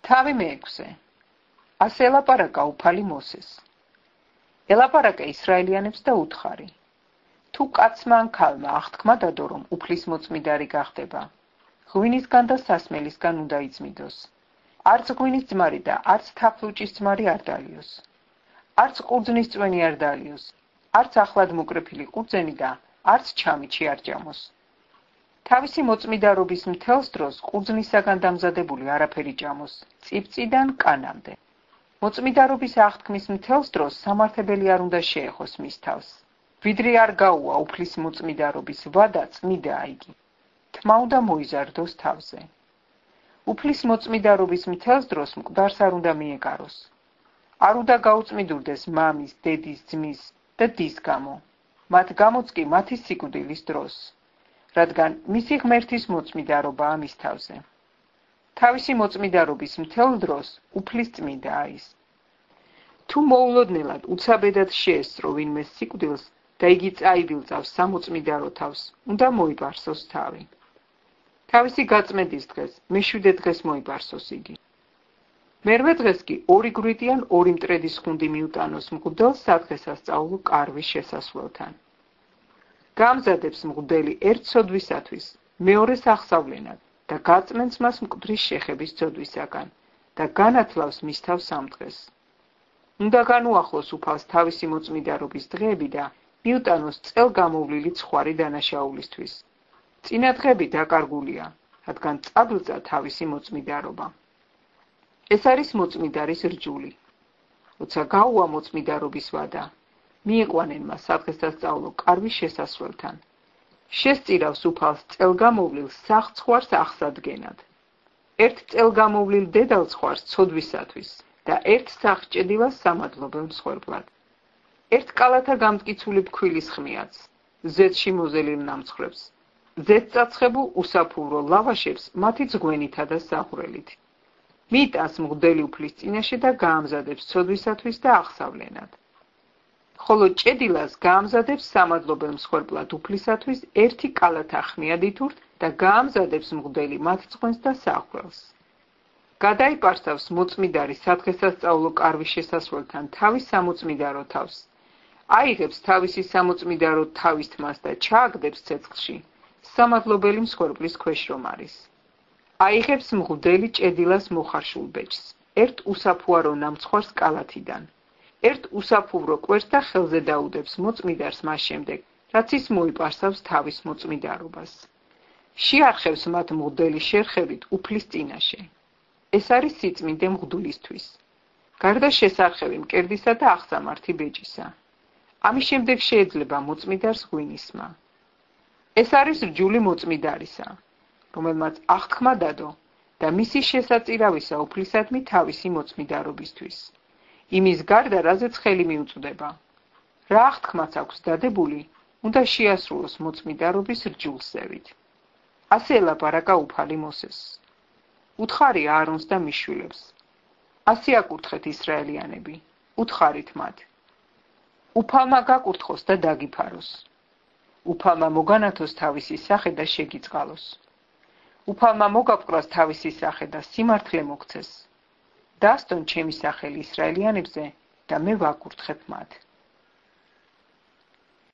თავი მეექვსე. ასე ელაპარაკა უფალი მოსეს. ელაპარაკა ისრაელიანებს და უთხარი. თუ კაცმა ან ქალმა აღთქმა დადო, რომ უფლის მოწმიდარი გახდება, ღვინისგან და სასმელისგან უნდა იწმიდოს. არც ღვინის ძმარი და არც თაფლუჭის ძმარი არ დალიოს. არც ყურძნის წვენი არ დალიოს, არც ახლად მოკრეფილი ყურძენი და არც ჩამიჩი არ ჭამოს. თავისი მოწმიდარობის მთელს დროს ყურძნისაგან დამზადებული არაფერი ჭამოს, წიფწიდან კანამდე. მოწმიდარობის აღთქმის მთელს დროს სამართებელი არ უნდა შეეხოს მის თავს. ვიდრე არ გაუვა უფლის მოწმიდარობის ვადა, წმიდაა იგი. თმა უნდა მოიზარდოს თავზე. უფლის მოწმიდარობის მთელს დროს მკვდარს არ უნდა მიეკაროს. არ უნდა გაუწმიდურდეს მამის, დედის, ძმის და დის გამო. მათ გამოც კი მათი სიკვდილის დროს, რადგან მისი ღმერთის მოწმიდარობაა მის თავზე. თავისი მოწმიდარობის მთელ დროს უფლის წმიდაა ის. თუ მოულოდნელად უცაბედად შეესწრო ვინმე სიკვდილს და იგი წაიბილწავს სამოწმიდარო თავს, უნდა მოიპარსოს თავი. თავისი გაწმენდის დღეს, მეშვიდე დღეს მოიპარსოს იგი. მერვე დღეს კი 2 გვირგვიტიან 2 მტრედის ხუნდი მიუტანოს მღვდელ სადღესასწაულო კარვის შესასვლელთან. გამზადებს მღვდელი ერთ ცოდვისათვის, მეორეს აღსავლენად და გაწმენს მას მკვდრის შეხების ცოდვისაგან და განათლავს მის თავს ამ დღეს. უნდა განუახლოს უფალს თავისი მოწმიდარობის დღეები და მიუტანოს წელგამოვლილი ცხვარი დანაშაულისთვის. წინა დღეები დაკარგულია, რადგან წაბილწა თავისი მოწმიდარობა. ეს არის მოწმიდარის რჯული. როცა გაუვა მოწმიდარობის ვადა, მიიყვანენ მას სადღესასწაულო კარვის შესასვლელთან. შესწირავს უფალს წელგამოვლილ სახცხვარს აღსადგენად. ერთ წელგამოვლილ დედალ ცხვარს ცოდვისათვის და ერთ სახჭედილას სამადლობელ მსხვერპლად. ერთ კალათა გამტკიცული ფქვილის ხმიაც, ზეთში მოზელილ ნამცხრებს, ზეთწაცხებულ უსაფუვრო ლავაშებს მათი ძღვენითა და საყვრელით. მიიტანს მღვდელი უფლის წინაშე და გაამზადებს ცოდვისათვის და აღსავლენად. ხოლო ჭედილას გაამზადებს სამადლობელ მსხვერპლად უფლისათვის ერთი კალათა ხმიადითურთ და გაამზადებს მღვდელი მათ ძღვენს და საყვრელს. გადაიპარსავს მოწმიდარი სადღესასწაულო კარვის შესასვლელთან თავის სამოწმიდარო თავს. აიღებს თავისი სამოწმიდარო თავის თმას და ჩააგდებს ცეცხლში, სამადლობელი მსხვერპლის ქვეშ რომ არის. აიღებს მღვდელი ჭედილას მოხარშულ ბეჭს, ერთ უსაფუარო ნამცხვარს კალათიდან, ერთ უსაფუვრო კვერს და ხელზე დაუდებს მოწმიდარს მას შემდეგ, რაც ის მოიპარსავს თავის მოწმიდარობას. შეარხევს მათ მღვდელი შერხევით უფლის წინაშე. ეს არის სიწმინდე მღვდლისთვის. გარდა შესარხევი მკერდისა და აღსამართი ბეჭისა. ამის შემდეგ შეეძლება მოწმიდარს ღვინისმა. ეს არის რჯული მოწმიდარისა, რომელმაც აღთქმა დადო და მისი შესაწირავისა უფლისადმი თავისი მოწმიდარობისთვის. იმის გარდა, რაზეც ხელი მიუწვდება. რა აღთქმაც აქვს დადებული, უნდა შეასრულოს მოწმიდარობის რჯულსევით. ასე ელაპარაკა უფალი მოსეს. უთხარი აარონს და მის შვილებს. ასე აკურთხეთ ისრაელიანები, უთხარით მათ. უფალმა გაკურთხოს და დაგიფაროს. უფალმა მოგანათოს თავისი სახე და შეგიწყალოს. უფალმა მოგაპყრას თავისი სახე და სიმართლე მოგცეს. დასტონ ჩემი სახელი ისრაელიანებზე და მე ვაკურთხებ მათ.